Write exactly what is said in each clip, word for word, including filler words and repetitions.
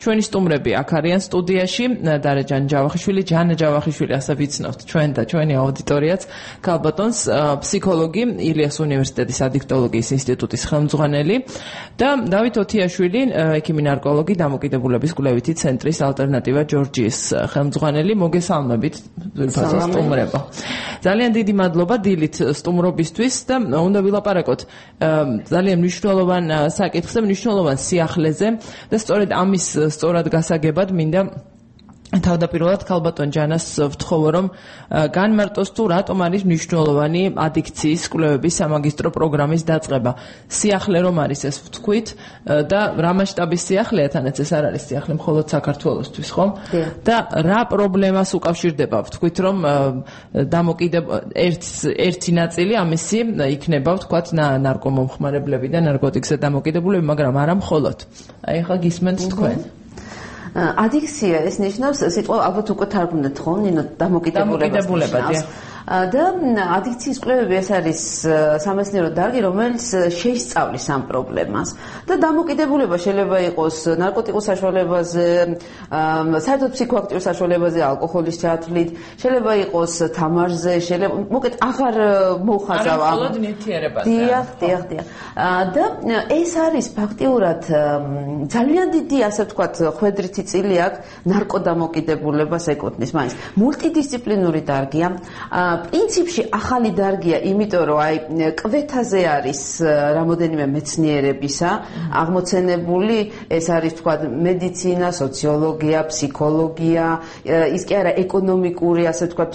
ჩვენი სტუმრები აქ არიან სტუდიაში დარეჯან ჯავახიშვილი, ჯანა ჯავახიშვილი, ასე ვიცნობთ ჩვენ და ჩვენი აუდიტორიაც, ქალბატონს ფსიქოლოგი, ილიას უნივერსიტეტის ადიქტოლოგიის ინსტიტუტის ხელმძღვანელი და დავით ოთიაშვილი, ექიმი ნარკოლოგი, დამოკიდებულების კვლევითი ცენტრის ალტერნატივა ჯორჯიის ხელმძღვანელი. მოგესალმებით ძვირფასო სტუმრებო. ძალიან დიდი მადლობა დილით სტუმრობისთვის და უნდა ვილაპარაკოთ ძალიან მნიშვნელოვან საკითხზე, მნიშვნელოვან სიახლეზე და სწორედ ამის სწორად გასაგებად მინდა თავდაპირველად ქალბატონ ჯანას ვთხოვო, რომ განმარტოს თუ რატომ არის მნიშვნელოვანი ადიქციის კვლევების სამაგისტრო პროგრამის დაწყება. სიახლე რომ არის ეს ვთქვით და რა მასშტაბის სიახლეა, თანაც ეს არ არის სიახლე მხოლოდ საქართველოსთვის, ხო? და რა პრობლემას უკავშირდება, ვთქვით, რომ დამოკიდებ ერთი ნაწილი ამისი იქნება, ვთქვათ, ნარკომომხმარებლები და ნარკოტიკზე დამოკიდებულები, მაგრამ არა მხოლოდ. აი ახლა გისმენთ თქვენ. ადიქცია ეს ნიშნავს სიტყვა ალბათ უკვე თარგმნეთ ხო ნინო დამოკიდებულებას ნიშნავს და ადიქციის კვლევები ეს არის სამეცნიერო დარგი, რომელიც შეისწავლის ამ პრობლემას და დამოკიდებულება შეიძლება იყოს ნარკოტიკულ საშუალებაზე, საერთოდ ფსიქოაქტიურ საშუალებაზე, ალკოჰოლის ჩათვლით, შეიძლება იყოს თამაშზე, შეიძლება მოკეთ აღარ მოხაზავ ამ მხოლოდ ნივთიერებაზე. დიახ, დიახ, დიახ. და ეს არის ფაქტიურად ძალიან დიდი, ასე ვთქვათ, ხვედრითი წილი აქვს ნარკოდამოკიდებულებას ეკუთვნის, მაინც მულტიდისციპლინური დარგია. პრინციპში ახალი დარგია, იმიტომ რომ აი კვეთაზე არის რამოდენიმე მეცნიერებისა აღმოცენებული, ეს არის თქვა მედიცინა, სოციოლოგია, ფსიქოლოგია, ის კი არა ეკონომიკური, ასე ვთქვათ,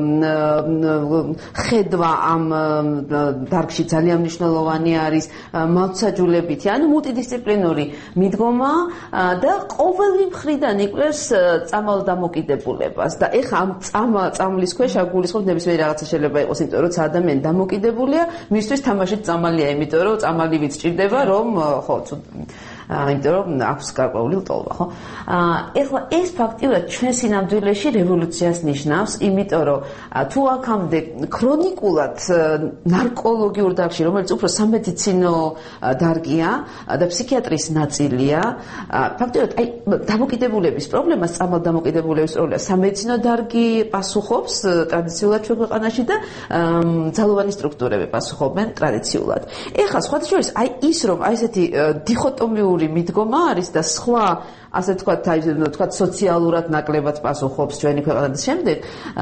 ხედვა ამ დარგში ძალიან მნიშვნელოვანი არის, მართლმსაჯულებითი, ანუ მულტიდისციპლინური მიდგომა და ყოველი მხრიდან იკვლევს წამალ დამოკიდებულებას და ეხა ამ წამლის ქვეშ აგულისხმობ ნებისმიერი რაღაცა შეიძლება იყოს, იმიტომ რომ ადამიანი დამოკიდებულია, მისთვის თამაში წამალია, იმიტომ რომ წამალივით სჭირდება, რომ ხო, იმიტომ რომ აქვს გარკვეული ლტოლვა, ხო? ეხლა ეს ფაქტიურად ჩვენ სინამდვილეში რევოლუციას ნიშნავს, იმიტომ რომ თუ აქამდე ქრონიკულად ნარკოლოგიურ დარგში, რომელიც უფრო სამედიცინო დარგია და ფსიქიატრის ნაწილია, ფაქტიურად აი დამოკიდებულების პრობლემას, წამალ დამოკიდებულების პრობლემას სამედიცინო დარგი პასუხობს ტრადიციულად ჩვენ ქვეყანაში და ძალოვანი სტრუქტურები პასუხობენ ტრადიციულად. ეხლა სხვათა შორის აი ის რომ აი ესეთი დიქოტომიური მიდგომა არის და სხვა ასე ვთქვათ, აი ვთქვათ სოციალურად ნაკლებად პასუხობს ჩვენი ქვეყანა და შემდეგ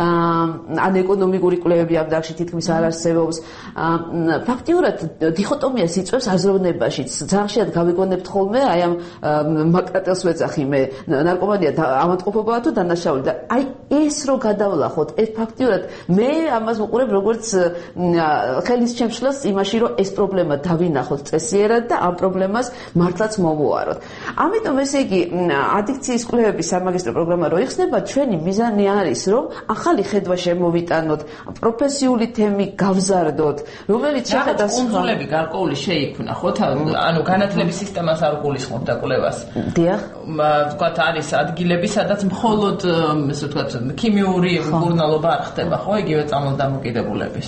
ან ეკონომიკური კვლევები ამ დარგში თითქმის არ არსებობს. ფაქტიურად დიქოტომიას იწვევს აზროვნებაშიც. ძალიან ხშირად გავიგონებთ ხოლმე აი ამ მაკრატელს ვეძახი მე, ნარკომანია ავადმყოფობაა თუ დანაშაული და აი ეს რო გადავლახოთ, ეს ფაქტიურად მე ამას ვუყურებ როგორც ხელის შემშლას იმაში, რომ ეს პრობლემა დავინახოთ წესიერად და ამ პრობლემას მართლაც მოვუაროთ. ამიტომ ესე იგი ადიქციის კვლევების სამაგისტრო პროგრამა რო იხსნება, ჩვენი მიზანი არის, რომ ახალი ხედვა შემოვიტანოთ, პროფესიული თემი გავზარდოთ, რომელიც შეხედავს კუნძულები გარკვეული შეიქმნა, ხო? ანუ განათლების სისტემას არ გულისხმობდა კვლევას. დიახ. ვთქვათ, არის ადგილები, სადაც მხოლოდ, ესე ვთქვათ, ქიმიური მკურნალობა არ ხდება, ხო? იგივე წამალ დამოკიდებულების.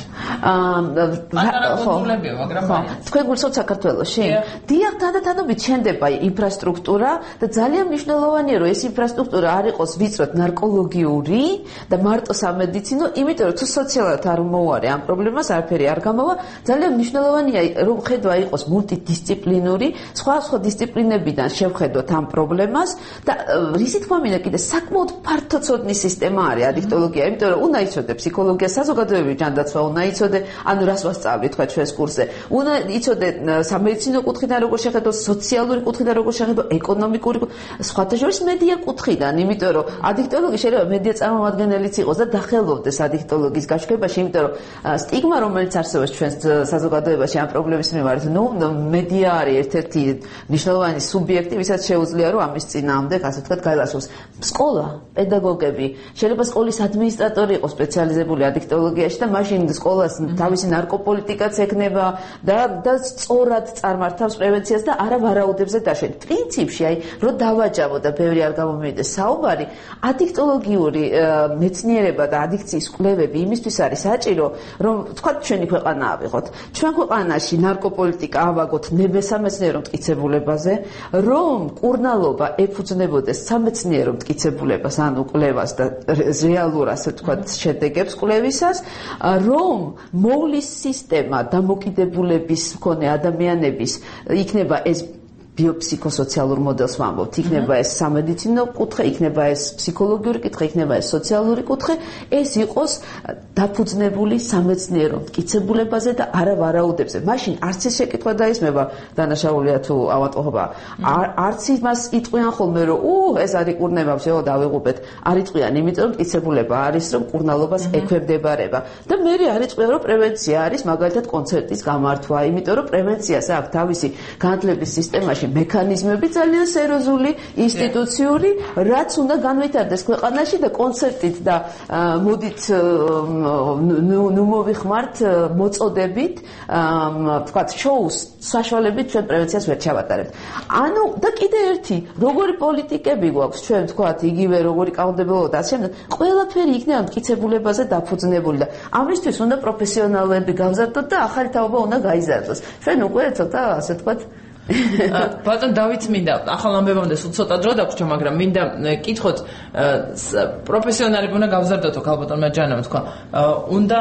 პატარა კუნძულებია, მაგრამ თქვენ გულსხმობთ საქართველოში? დიახ, თანდათანობით შენდება ინფრასტრუქტურა და ძალიან მნიშვნელოვანია, რომ ეს ინფრასტრუქტურა არ იყოს ვიწროდ ნარკოლოგიური და მარტო სამედიცინო, იმიტომ რომ თუ სოციალურად არ მოუარე ამ პრობლემას, არაფერი არ გამოვა, ძალიან მნიშვნელოვანია, რომ ხედვა იყოს მულტიდისციპლინური, სხვა სხვა დისციპლინებიდან შევხედოთ ამ პრობლემას და რისი თქმა მინდა კიდე საკმაოდ ფართოცოდნის სისტემა არის ადიქტოლოგია, იმიტომ რომ უნდა იცოდე ფსიქოლოგია, საზოგადოებრივი ჯანდაცვა უნდა იცოდე, ანუ რას ვასწავლით თქვა ჩვენს კურსზე, უნდა იცოდე სამედიცინო კუთხიდან როგორ შეხედოს, სოციალური კუთხიდან როგორ შეხედოს, ეკონომიკური სხვათა შორის მედია კუთხიდან, იმიტომ რომ ადიქტოლოგი შეიძლება მედია წარმომადგენელიც იყოს და დახელოვდეს ადიქტოლოგის გაშვებაში, იმიტომ რომ სტიგმა, რომელიც არსებობს ჩვენს საზოგადოებაში ამ პრობლემის მიმართ, ნუ მედია არის ერთ-ერთი მნიშვნელოვანი სუბიექტი, ვისაც შეუძლია რომ ამის წინააღმდეგ, ასე ვთქვათ, გაილაშოს. სკოლა, პედაგოგები, შეიძლება სკოლის ადმინისტრატორი იყოს სპეციალიზებული ადიქტოლოგიაში და მაშინ სკოლას თავისი ნარკოპოლიტიკაც ექნება და და სწორად წარმართავს პრევენციას და არა ვარაუდებზე დაშენ. პრინციპში, აი, რომ გავაჯავო და ბევრი არ გამომივიდეს საუბარი, ადიქტოლოგიური მეცნიერება და ადიქციის კვლევები იმისთვის არის საჭირო, რომ თქვათ ჩვენი ქვეყანა ავიღოთ. ჩვენ ქვეყანაში ნარკოპოლიტიკა ავაგოთ ნებესამეცნიერო მტკიცებულებაზე, რომ კურნალობა ეფუძნებოდეს სამეცნიერო მტკიცებულებას, ანუ კვლევას და რეალურ ასე ვთქვათ შედეგებს კვლევისას, რომ მოვლის სისტემა დამოკიდებულების მქონე ადამიანების იქნება ეს ბიოფსიქოსოციალურ მოდელს ვამბობთ, იქნება ეს სამედიცინო კუთხე, იქნება ეს ფსიქოლოგიური კუთხე, იქნება ეს სოციალური კუთხე, ეს იყოს დაფუძნებული სამეცნიერო მტკიცებულებაზე და არა ვარაუდებზე. მაშინ არც ის შეკითხვა დაისმება, დანაშაულია თუ ავატყობა. არც იმას იტყვიან ხოლმე, რომ უ ეს არის კურნება, всё დავიღუპეთ. არ იტყვიან, იმიტომ რომ მტკიცებულება არის, რომ კურნალობას ექვემდებარება. და მე არ იტყვიან, რომ პრევენცია არის მაგალითად კონცერტის გამართვა, იმიტომ რომ პრევენციას აქვს თავისი განათლების სისტემაში მექანიზმები ძალიან სერიოზული, ინსტიტუციური, რაც უნდა განვითარდეს ქვეყანაში და კონცერტით და მოდით ნუ მოვიხმართ მოწოდებით, თქვათ, შოუს საშუალებით ჩვენ პრევენციას ვერ ჩავატარებთ. ანუ და კიდე ერთი, როგორი პოლიტიკები გვაქვს ჩვენ, თქვათ, იგივე როგორი კანონმდებლობა და ასე შემდეგ, ყველაფერი იქნება მტკიცებულებაზე დაფუძნებული და ამისთვის უნდა პროფესიონალები გავზარდოთ და ახალი თაობა უნდა გაიზარდოს. ჩვენ უკვე ცოტა, ასე თქვათ, ბატონ დავით მინდა ახალ ამბებამდე სულ ცოტა დრო დაგვრჩა, მაგრამ მინდა კითხოთ პროფესიონალები უნდა გავზარდოთ, ალბათ მეჯანამ თქვა. უნდა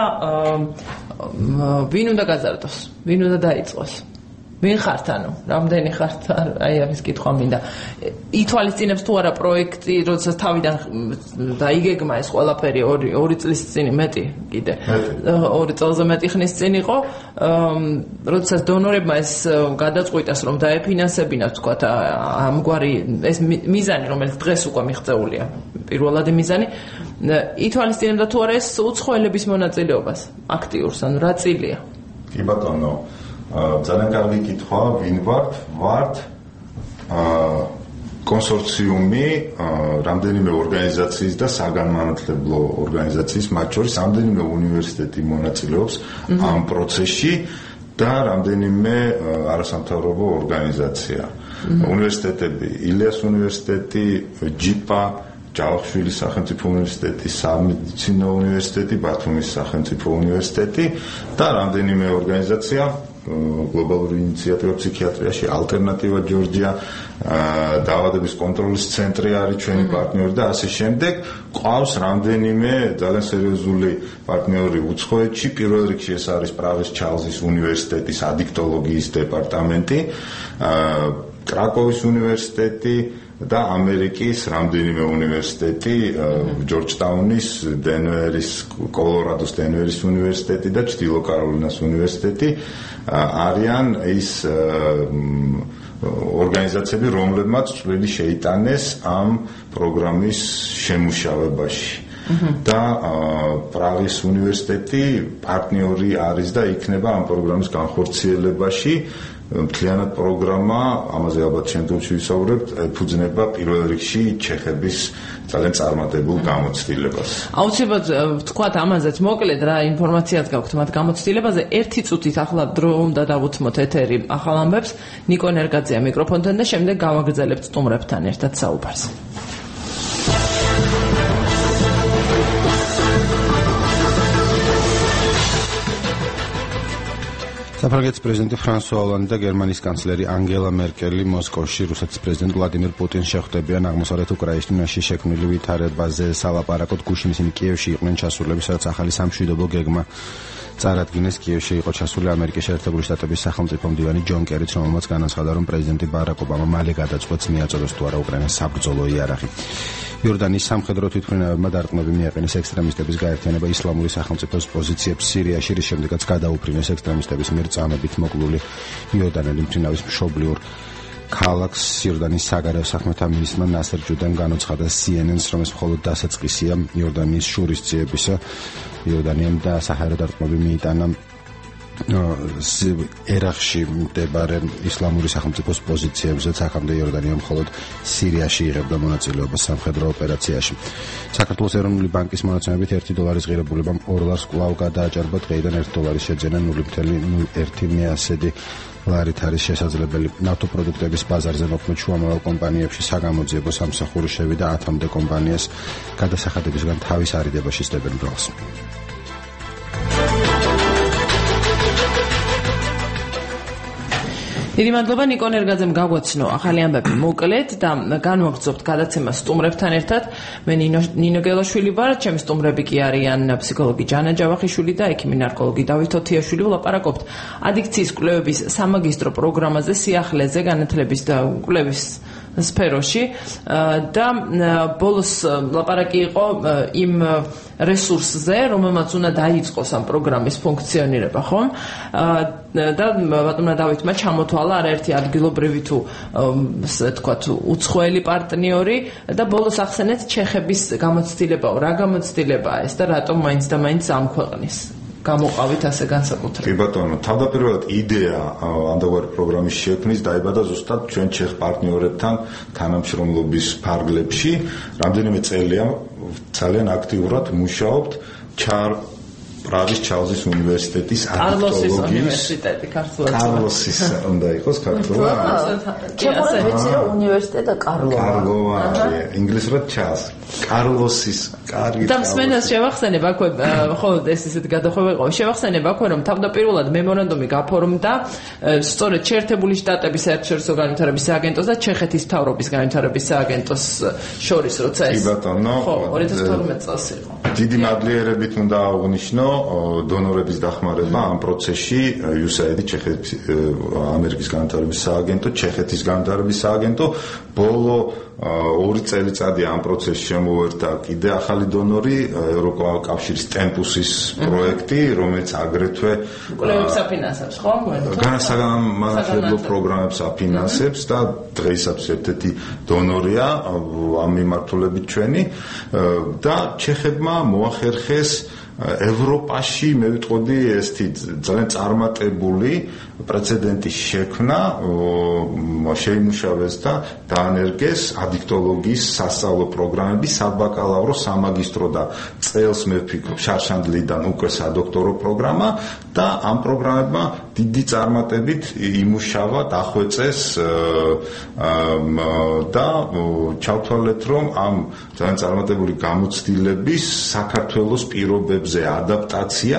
ვინ უნდა გაზარდოს? ვინ უნდა დაიწყოს? ვინ ხართ, ანუ რამდენი ხართ? აი ამის კითხვა მინდა. ითვალისწინებს თუ არა პროექტი, როდესაც თავიდან დაიგეგმა ეს ყველაფერი ორი ორი წლის წინ მეტი კიდე ორი წელზე მეტი ხნის წინ იყო, როდესაც დონორებმა ეს გადაწყვიტეს, რომ დაეფინანსებინათ, თქვათ, ამგვარი ეს მიზანი, რომელიც დღეს უკვე მიღწეულია, პირველადი მიზანი, ითვალისწინებდა თუ არა ეს უცხოელების მონაწილეობას აქტიურს, ანუ რა წილია? კი ბატონო, ძალიან კარგი კითხვა, ვინ ვართ? ვართ კონსორციუმი რამდენიმე ორგანიზაციის და საგანმანათლებლო ორგანიზაციის, მათ შორის რამდენიმე უნივერსიტეტი მონაწილეობს ამ პროცესში და რამდენიმე არასამთავრობო ორგანიზაცია. უნივერსიტეტები, ილიას უნივერსიტეტი, ჯიპა, ჯავახიშვილის სახელმწიფო უნივერსიტეტი, სამედიცინო უნივერსიტეტი, ბათუმის სახელმწიფო უნივერსიტეტი და რამდენიმე ორგანიზაცია, გლობალური ინიციატივა ფსიქიატრიაში, ალტერნატივა ჯორჯია, დაავადების კონტროლის ცენტრი არის ჩვენი პარტნიორი და ასე შემდეგ. ყავს რამდენიმე ძალიან სერიოზული პარტნიორი უცხოეთში, პირველ რიგში ეს არის პრაღის ჩარლზის უნივერსიტეტის ადიქტოლოგიის დეპარტამენტი, კრაკოვის უნივერსიტეტი და ამერიკის რამდენიმე უნივერსიტეტი, ჯორჯტაუნის, დენვერის, კოლორადოს დენვერის უნივერსიტეტი და ჩრდილო კაროლინას უნივერსიტეტი არიან ის ორგანიზაციები, რომლებმაც წვლილი შეიტანეს ამ პროგრამის შემუშავებაში. და პრაღის უნივერსიტეტი პარტნიორი არის და იქნება ამ პროგრამის განხორციელებაში. მთლიანად პროგრამა, ამაზე ალბათ შემდგომში ვისაუბრებთ, ეფუძნება პირველ რიგში ჩეხების ძალიან წარმატებულ გამოცდილებას. აუცილებლად ვთქვათ ამაზეც მოკლედ რა ინფორმაციაც გაქვთ მათ გამოცდილებაზე. ერთი წუთით ახლა დრო უნდა დავუთმოთ ეთერი ახალ ამბებს. ნიკო ნერგაძეა მიკროფონთან და შემდეგ გავაგრძელებთ სტუმრებთან ერთად საუბარს. საფრანგეთის პრეზიდენტი ფრანსუა ოლანდი და გერმანიის კანცლერი ანგელა მერკელი მოსკოვში რუსეთის პრეზიდენტ ვლადიმირ პუტინს შეხვდებიან აღმოსავლეთ უკრაინაში შექმნილი ვითარებაზე სალაპარაკოდ. გუშინ ისინი კიევში იყვნენ ჩასულები, სადაც ახალი სამშვიდობო გეგმა წარადგინეს. კიევში იყო ჩასული ამერიკის შეერთებული შტატების სახელმწიფო მდივანი ჯონ კერიც, რომელმაც განაცხადა, რომ პრეზიდენტი ბარაკ ობამა მალე გადაწყვეტს მიაწოდოს თუ არა უკრაინას საბრძოლო იარაღი. იორდანიის სამხედრო თვითმფრინავებმა დარტყმები მიაყენეს ექსტრემისტების გაერთიანება ისლამური სახელმწიფოს პოზიციებს სირიაში, რის შემდეგაც გადაუფრინეს ექსტრემისტების მიერ წამებით მოკლული იორდანელი მფრინავის მშობლიურ ქალაქს. იორდანიის საგარეო საქმეთა მინისტრმა ნასერ ჯუდამ განუცხადა სი ენ ენ-ს, რომ ეს მხოლოდ დასაწყისია იორდანიის შურისძიებისა. იორდანიამ და საჰაერო დარტყმები მიიტანა ერაყში მდებარე ისლამური სახელმწიფოს პოზიციებზე, აქამდე იორდანია მხოლოდ სირიაში იღებდა მონაწილეობას სამხედრო ოპერაციაში. საქართველოს ეროვნული ბანკის მონაცემებით ერთი დოლარის ღირებულებამ ორ ლარს კვლავ გადააჭარბა, დღეიდან ერთი დოლარის შეძენა ნული ათეული ერთი მეათსედი ლარით არის შესაძლებელი ნავთობპროდუქტების ბაზარზე მოქმედ შუამავალ კომპანიებში საგამოძიებო სამსახურში და ათამდე კომპანიას გადასახადებისგან თავის არიდებაში სდებენ ბრალს. დიდი მადლობა ნიკო ნერგაძემ გაგვაცნო ახალი ამბები მოკლედ და განვაგრძობთ გადაცემას სტუმრებთან ერთად. მე ნინო გელაშვილი ვარ, ჩემი სტუმრები კი არიან ფსიქოლოგი ჯანა ჯავახიშვილი და ექიმი ნარკოლოგი დავით თოთიაშვილი. ვლაპარაკობთ ადიქციის კვლევების სამაგისტრო პროგრამაზე, სიახლეზე, განათლების და კვლევის სფეროში და ბოლოს ლაპარაკი იყო იმ რესურსზე, რომელმაც უნდა დაიწყოს ამ პროგრამის ფუნქციონირება, ხომ? და ბატონმა დავითმა ჩამოთვალა არაერთი ადგილობრივი თუ ასე ვთქვათ უცხოელი პარტნიორი და ბოლოს ახსენეთ ჩეხების გამოცდილებაო. რა გამოცდილებაა ეს და რატომ მაინც და მაინც ამ ქვეყნის გამოყავით ასე განსაკუთრებით? კი ბატონო, თავდაპირველად იდეა ამდაგვარი პროგრამის შექმნის დაიბადა ზუსტად ჩვენ ჩეხ პარტნიორებთან თანამშრომლობის ფარგლებში. რამდენიმე წელია ძალიან აქტიურად მუშაობთ ჩარ პრაღის ჩარლზის უნივერსიტეტის ადიქტოლოგიის უნივერსიტეტი ქართულად. კარლოსის უნდა იყოს ქართულად. ჩემურა ვიცი რომ უნივერსიტეტი კარლოვა. კარლოვა, ინგლისურად ჩარლზ. კარლოსის კარგი. და მსმენელს შევახსენებ აქვე, ხო, ეს ისეთ გადახვევა იყო. შევახსენებ აქვე რომ თავდაპირველად მემორანდუმი გაფორმდა სწორედ შეერთებული შტატების საერთაშორისო განვითარების სააგენტოს და ჩეხეთის მთავრობის განვითარების სააგენტოს შორის, როცა ეს. კი ბატონო. ხო, ორი ათას თორმეტ წელს იყო. დიდი მადლიერებით უნდა აღვნიშნო დონორების დახმარება ამ პროცესში იუ ეს έი აი დი ჩეხეთის ამერიკის განვითარების სააგენტო, ჩეხეთის განვითარების სააგენტო ბოლო ორი წელიწადი ამ პროცესში შემოვერთა კიდე ახალი დონორი ევროკავშირის ტემპუსის პროექტი, რომელიც აგრეთვე კვლევებს აფინანსებს, ხო? განსაკუთრებულ პროგრამებს აფინანსებს და დღეისათვის ერთ-ერთი დონორია ამ მიმართულებით ჩვენი და ჩეხებმა მოახერხეს ევროპაში მე ვიტყოდი ესეთი ძალიან წარმატებული პრეცედენტის შექმნა შეიმუშავეს და დაანერგეს ადიქტოლოგიის სასწავლო პროგრამები საბაკალავრო, სამაგისტრო და წელს მე ვფიქრობ შარშანდლიდან უკვე სადოქტორო პროგრამა და ამ პროგრამებმა დიდი წარმატებით იმუშავა, დახვეწეს და ჩავთვალეთ რომ ამ ძალიან წარმატებული გამოცდილების საქართველოს პირობებზე ადაპტაცია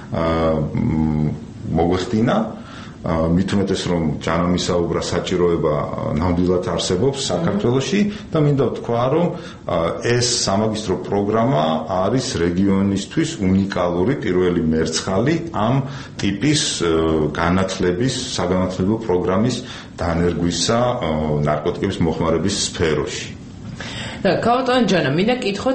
მოგვეხდინა. მით უმეტეს რომ ჯანამ ისაუბრა საჭიროება ნამდვილად არსებობს საქართველოში და მინდა ვთქვა რომ ეს სამაგისტრო პროგრამა არის რეგიონისთვის უნიკალური პირველი მერცხალი ამ ტიპის განათლების საგანათლებლო პროგრამის დანერგვისა ნარკოტიკების მოხმარების სფეროში. და კავტონ ჯანა, მინდა კითხოთ,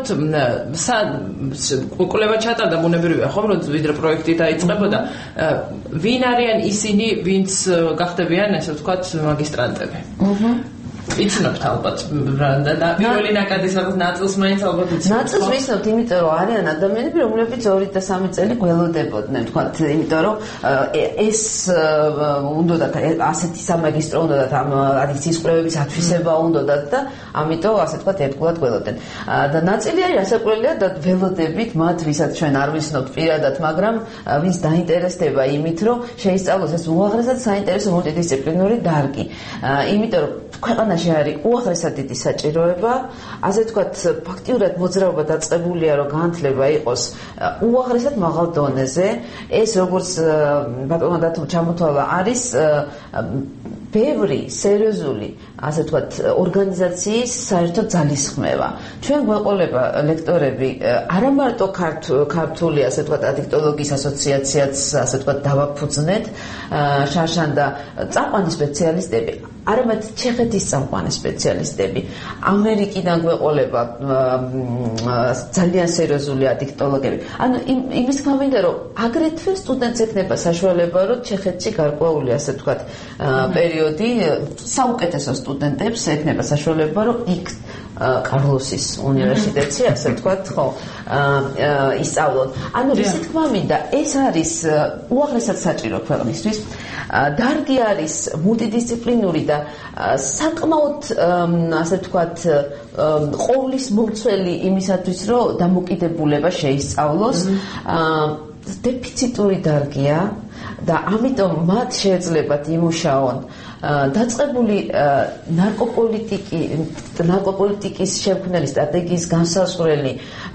კვლევა ჩატარდა ბუნებრივია, ხო, რომ ვიდრე პროექტი დაიწყებოდა, ვინ არიან ისინი, ვინც გახდებიან, ასე ვთქვათ, მაგისტრანტები? აჰა. იცნობთ ალბათ და პირველი ნაკადის ალბათ ნაწილს მაინც ალბათ იცნობთ. ნაწილს ვიცნობთ, იმიტომ რომ არიან ადამიანები, რომლებიც ორი და სამი წელი გველოდებოდნენ, თქვათ, იმიტომ რომ ეს უნდათ ასეთი სამაგისტრო უნდათ ამ ადიქციის კვლევების ათვისება უნდათ და ამიტომ ასე თქვათ ერთგულად გველოდნენ. და ნაწილი არის ასაკვლელია და ველოდებით მათ, ვისაც ჩვენ არ ვიცნობთ პირადად, მაგრამ ვინც დაინტერესდება იმით, რომ შეისწავლოს ეს უაღრესად საინტერესო მულტიდისციპლინური დარგი. იმიტომ რომ ქვეყანაში არის უაღრესად დიდი საჭიროება, ასე ვთქვათ, ფაქტიურად მოძრაობა დაწყებულია, რომ განათლება იყოს უაღრესად მაღალ დონეზე. ეს როგორც ბატონმა დათომ ჩამოთვალა, არის ბევრი სერიოზული, ასე ვთქვათ, ორგანიზაციის საერთოდ ძალისხმევა. ჩვენ გვეყოლება ლექტორები არა მარტო ქართული, ასე ვთქვათ, ადიქტოლოგიის ასოციაციაც, ასე ვთქვათ, დავაფუძნეთ, შარშან და წამყვანი სპეციალისტები, არამედ ჩეხეთის წამყვანი სპეციალისტები, ამერიკიდან გვეყოლება ძალიან სერიოზული ადიქტოლოგები. ანუ იმის თქმა მინდა, რომ აგრეთვე სტუდენტს ექნება საშუალება, რომ ჩეხეთში გარკვეული, ასე ვთქვათ, პერიოდი საუკეთესო სტუდენტებს ექნება საშუალება, რომ იქ კარლოსის უნივერსიტეტში, ასე ვთქვათ, ხო, ისწავლონ. ანუ ისი თქმა მინდა, ეს არის უაღრესად საჭირო ქვეყნისთვის. დარგი არის მულტიდისციპლინური და საკმაოდ, ასე ვთქვათ, ყოვლის მომცველი იმისათვის, რომ დამოკიდებულება შეისწავლოს. დეფიციტური დარგია. და ამიტომ მათ შეეძლებათ იმუშაონ დაწყებული ნარკოპოლიტიკი ნარკოპოლიტიკის შემქმნელი სტრატეგიის განსაზღვრელი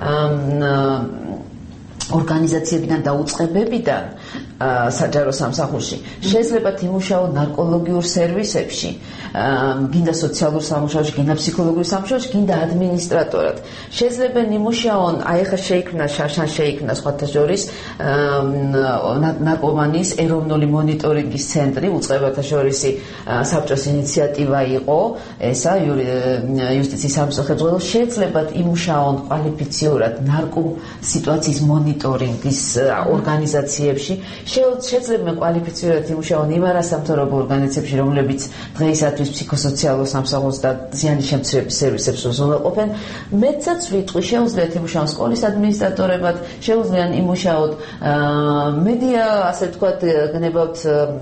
ორგანიზაციებიდან და უწყებებიდან საჯარო სამსახურში შეიძლება იმუშაონ ნარკოლოგიურ სერვისებში, გინდა სოციალურ სამუშაოში, გინდა ფსიქოლოგიურ სამუშაოში, გინდა ადმინისტრატორად. შეიძლება იმუშაონ, აი ახლა შეიქმნა შარშან შეიქმნა სხვათა შორის ნარკომანიის ეროვნული მონიტორინგის ცენტრი, უწყებათა შორისი საბჭოს ინიციატივა იყო, ესა იუსტიციის სამსახურში შეიძლება იმუშაონ კვალიფიციურად ნარკო სიტუაციის მონიტორინგის ორგანიზაციებში. შეიძლება კვალიფიციურად იმუშაონ იმ არასამთავრობო ორგანიზაციებში, რომლებიც დღეისათვის ფსიქოსოციალურ სამსახურს და ზიანის შემცირების სერვისებს უზრუნველყოფენ. მეცაც ვიტყვი, შეუძლიათ იმუშაონ სკოლის ადმინისტრატორებად, შეუძლიან იმუშაოთ მედია, ასე ვთქვათ, გნებავთ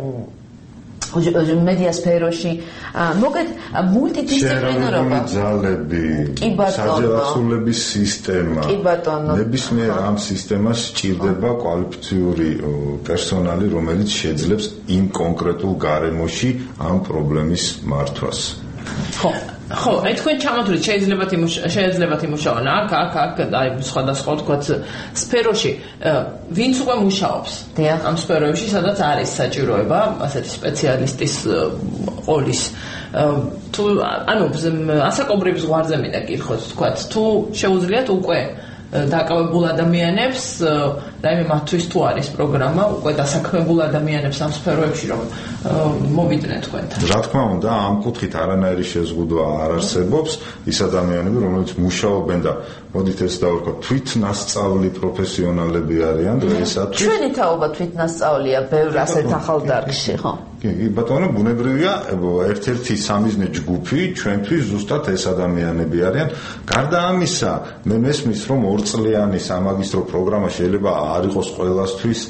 მედია სფეროში, მოკეთ მულტიდისციპლინარობა, ძალები, საჯელახსოვრების სისტემა. ნებისმიერ ამ სისტემას სჭირდება კვალიფიციური პერსონალი, რომელიც შეძლებს იმ კონკრეტულ გარემოში ამ პრობლემის მართვას. ხო ხო, აი თქვენ ჩამოთვლით შეიძლებათ შეიძლებათ იმუშაონ აქ, აქ, აქ, აი სხვადასხვა თქვათ სფეროში, ვინც უკვე მუშაობს ამ სფეროებში, სადაც არის საჭიროება ასეთი სპეციალისტის ყოლის. თუ ანუ ასაკობრივ ზღვარზე მინდა გიხოთ, თქვათ, თუ შეუძლიათ უკვე დაკავებულ ადამიანებს, რაიმე მათთვის თუ არის პროგრამა, უკვე დასაქმებულ ადამიანებს ამ სფეროებში რომ მოვიდნენ თქვენთან. რა თქმა უნდა, ამ კუთხით არანაირი შეზღუდვა არ არსებობს. ის ადამიანები, რომლებიც მუშაობენ და მოდით ეს დავარქვა, თვითნასწავლი პროფესიონალები არიან დღეისათვის. ჩვენი თაობა თვითნასწავლია ბევრ ასეთ ახალ დარგში, ხო? კი, ბატონო, ბუნებრივია, ერთ-ერთი სამიზნე ჯგუფი ჩვენთვის ზუსტად ეს ადამიანები არიან. გარდა ამისა, მე მესმის, რომ ორწლიანი სამაგისტრო პროგრამა შეიძლება არ იყოს ყველასთვის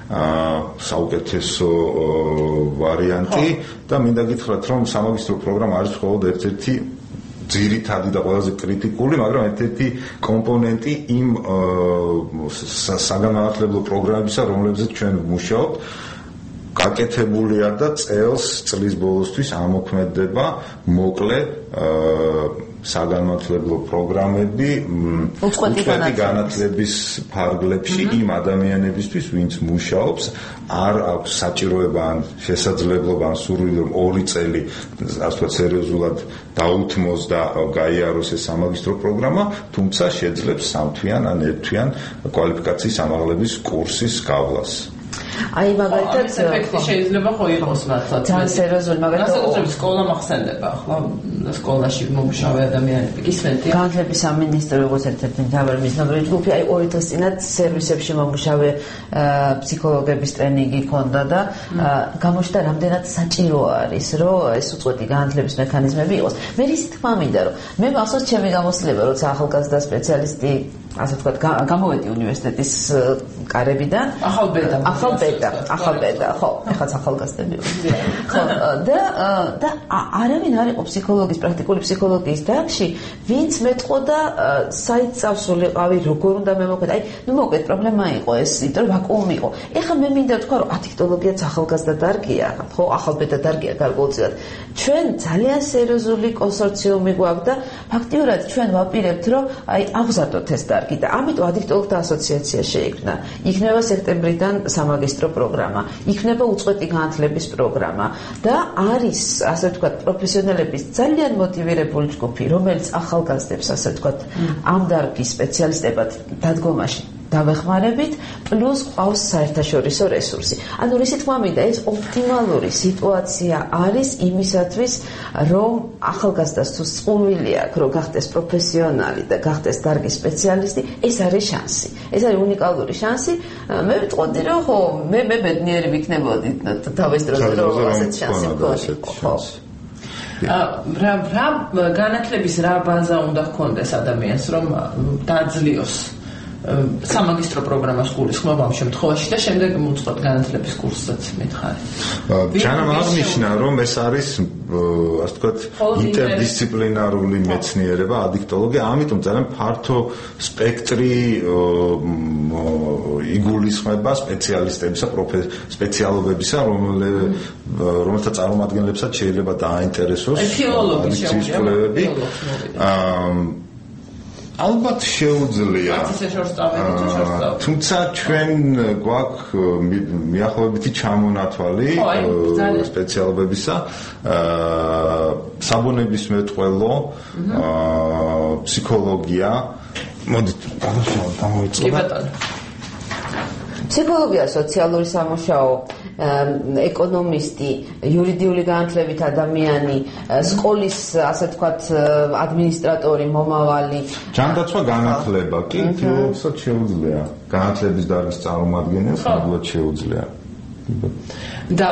საუკეთესო ვარიანტი და მინდა გითხრათ, რომ სამაგისტრო პროგრამა არის მხოლოდ ერთ-ერთი ძირითადი და ყველაზე კრიტიკული, მაგრამ ერთ-ერთი კომპონენტი იმ საგანმანათლებლო პროგრამებისა, რომლებზეც ჩვენ ვმუშაობთ. გაკეთებულია და წელს წლის ბოლოსთვის ამოქმედება მოკლე საგანმანათლებლო პროგრამები უწყვეტი განათლების ფარგლებში იმ ადამიანებისთვის, ვინც მუშაობს, არ აქვს საჭიროება ან შესაძლებლობა ან სურვილი, რომ ორი წელი ასე ვთქვათ სერიოზულად დაუთმოს და გაიაროს ეს სამაგისტრო პროგრამა, თუმცა შეძლებს სამთვიან ან ერთთვიან კვალიფიკაციის ამაღლების კურსის გავლას. აი მაგალითად ეფექტი შეიძლება ხო იყოს მართლაც ძალიან სერიოზული მაგალითად განსაკუთრებით სკოლა მახსენდება ხო სკოლაში მომუშავე ადამიანები გისმენთ განათლების სამინისტრო როგორც ერთ-ერთი მთავარი მიზნობრივი ჯგუფი აი ორი დღის წინათ სერვისებში მომუშავე ფსიქოლოგების ტრენინგი ჰქონდა და გამოჩნდა რამდენად საჭირო არის რომ ეს უწყვეტი განათლების მექანიზმები იყოს მე ისი თქმა მინდა რომ მე მახსოვს ჩემი გამოცდილება როცა ახალგაზრდა სპეციალისტი ასე ვთქვათ გამოვედი უნივერსიტეტის კარებიდან ახალბედა ახალბედა ახალბედა ხო ეხლა ახალგაზრდები ხო და და არავინ არ იყო ფსიქოლოგიის პრაქტიკული ფსიქოლოგიის დარგში ვინც მეტყოდა საით წავსულიყავი როგორ უნდა მე მოკვეთ აი ნუ მოკვეთ პრობლემა იყო ეს იმიტომ რომ ვაკუუმი იყო ეხლა მე მინდა ვთქვა რომ ადიქტოლოგიაც ახალგაზრდა დარგია ხო ახალბედა დარგია გარკვეულწილად ჩვენ ძალიან სერიოზული კონსორციუმი გვაქვს და ფაქტიურად ჩვენ ვაპირებთ რომ აი აღზარდოთ ეს დარგი და ამიტომ ადიქტოლოგთა ასოციაცია შეიქმნა იქნება სექტემბრიდან სამაგისტრო პროგრამა იქნება უწყვეტი განათლების პროგრამა და არის ასე ვთქვათ პროფესიონალების ძალიან მოტივირებული ჯგუფი რომელიც ახალგაზრდებს ასე ვთქვათ ამ დარგის სპეციალისტებად დადგომაში დავეხმარებით პლუს ყავს საერთაშორისო რესურსი. ანუ რისი თქმა მინდა ეს ოპტიმალური სიტუაცია არის იმისათვის რომ ახალგაზრდას თუ წყურვილი აქვს რომ გახდეს პროფესიონალი და გახდეს დარგის სპეციალისტი ეს არის შანსი. ეს არის უნიკალური შანსი. მე ვიტყოდი რომ ხო მე მე ბედნიერი ვიქნებოდი თავის დროზე რომ ასეთ შანსი მქონდა. რა რა განათლების რა ბაზა უნდა ჰქონდეს ადამიანს რომ დაძლიოს სამაგისტრო პროგრამას გულისხმობ ამ შემთხვევაში და შემდეგ მოწყობ განათლების კურსსაც მითხარი. ჯანამ აღნიშნა რომ ეს არის ასე ვთქვათ ინტერდისციპლინარული მეცნიერება ადიქტოლოგია, ამიტომ ძალიან ფართო სპექტრი იგულისხმება სპეციალისტებისა, სპეციალობებისა, რომელთა წარმომადგენლებსაც შეიძლება დააინტერესოს ადიქციის კვლევები. ალბათ შეუძლია. თუმცა ჩვენ გვაქვს მიახლოებითი ჩამონათვალი სპეციალობებისა, საბუნებისმეტყველო, ფსიქოლოგია. მოდით, დავიწყოთ. ფსიქოლოგია, სოციალური სამუშაო, ეკონომისტი, იურიდიული განათლებით ადამიანი, სკოლის, ასე ვთქვათ, ადმინისტრატორი, მომავალი. ჯანდაცვა განათლება, კი, თეორიულად შეუძლია. განათლების დარგის წარმომადგენელს ნამდვილად შეუძლია. და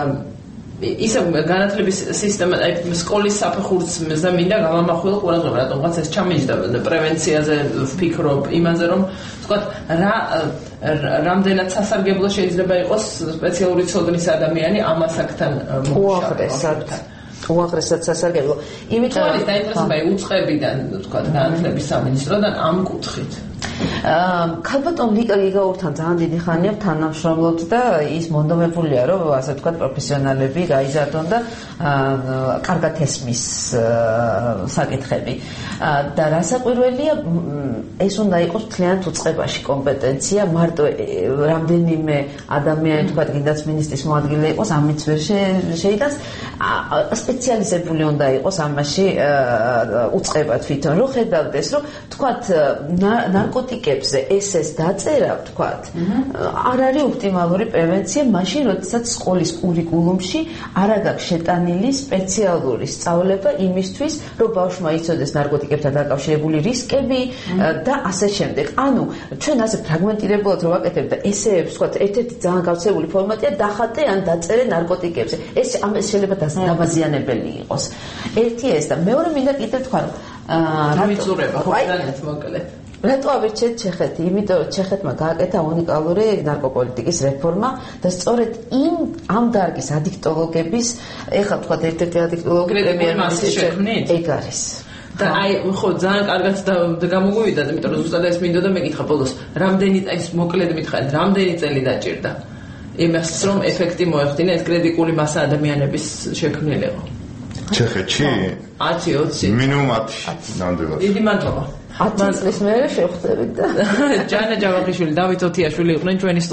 ისე განათლების სისტემა, აი სკოლის საფეხურს და მინდა გამამახვილ ყურადღება, რატომღაც ეს ჩამიჯდა პრევენციაზე ვფიქრობ, იმაზე რომ ვთქვათ, რა რამდენად სასარგებლო შეიძლება იყოს სპეციალური ცოდნის ადამიანი ამ ასაკთან მოუახლესად. უაღრესად სასარგებლო. იმიტომ რომ დაინტერესება უწყებიდან, ვთქვათ, განათლების სამინისტროდან ამ კუთხით. ქალბატონ ლიკა გიგაურთან ძალიან დიდი ხანია თანამშრომლობთ და ის მონდომებულია, რომ ასე ვთქვათ, პროფესიონალები გაიზარდონ და კარგად ესმის საკითხები. და რასაკვირველია, ეს უნდა იყოს მთლიანად უწყებაში კომპეტენცია, მარტო რამდენიმე ადამიანი, ვთქვათ, კიდაც მინისტრის მოადგილე იყოს, ამით ვერ შეიტანს. სპეციალიზებული უნდა იყოს ამაში უწყება თვითონ. რო ხედავთ ეს, რომ ვთქვათ, ნარკოტიკებზე ესეს დაწერა, ვთქვათ, არ არის ოპტიმალური პრევენცია, მაშინ, როდესაც სკოლის კურიკულუმში არ აქვს შეტანილი სპეციალური სწავლება იმისთვის, რომ ბავშვმა იცოდეს ნარკოტიკებთან დაკავშირებული რისკები და ასე შემდეგ. ანუ ჩვენ ასე ფრაგმენტირებულად რო ვაკეთებ და ესეებს, ვთქვათ, ერთ-ერთი ძალიან გავრცელებული ფორმატია დახატე ან დაწერე ნარკოტიკებზე. ეს ამ ეს შეიძლება დამაზიანებელი იყოს. ერთი ეს და მეორე მინდა კიდევ თქვა, რა მიწურება ხოთანეთ მოკლედ. რატო ავირჩიეთ ჩეხეთი? იმიტომ რომ ჩეხეთმა გააკეთა უნიკალური ნარკოპოლიტიკის რეფორმა და სწორედ იმ ამ დარგის ადიქტოლოგების, ეხლა თქვა ერთ-ერთი ადიქტოლოგი პრემიერ-მინისტრის ეგ არის. და აი ხო ძალიან კარგად გამოგვივიდა, იმიტომ რომ ზუსტად ეს მინდოდა მეკითხა ბოლოს, რამდენი ეს მოკლედ მითხარით, რამდენი წელი დაჭირდა იმას რომ ეფექტი მოეხდინა ეს კრიტიკული მასა ადამიანების შექმნილიყო. ჩეხეთში? ათი ოცი. მინიმუმ ათი. ნამდვილად. დიდი მადლობა. ათი წლის მერე შევხვდებით და ჯანა ჯავახიშვილი, დავით ოთიაშვილი იყვნენ ჩვენი